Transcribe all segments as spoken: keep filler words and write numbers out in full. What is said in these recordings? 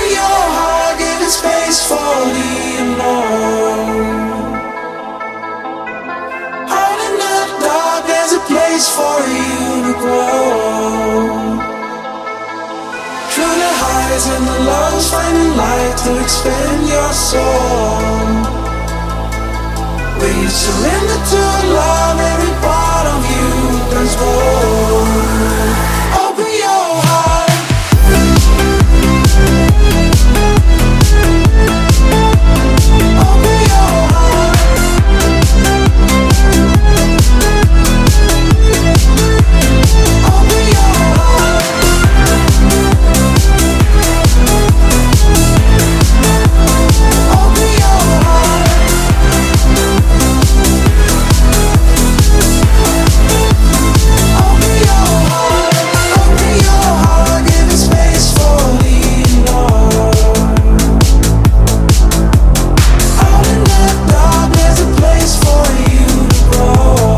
Open your heart, give it space for the unknown. Out in the dark, there's a place for you to grow. Through the highs and the lows, finding light to expand your soul. When you surrender to love, every part of you turns gold. Open your heart. Open your heart. Open your heart. Open your heart. Open your heart. Open your heart. Give it space for the Lord. Out in the dark, there's a place for you to grow.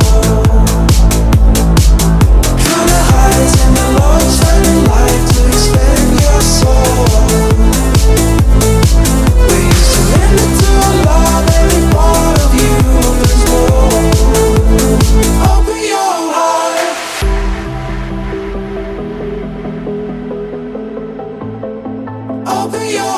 Through the highs and the lows, finding light to expand your soul. When you surrender to love, every part of you is gold. Open your heart. Open your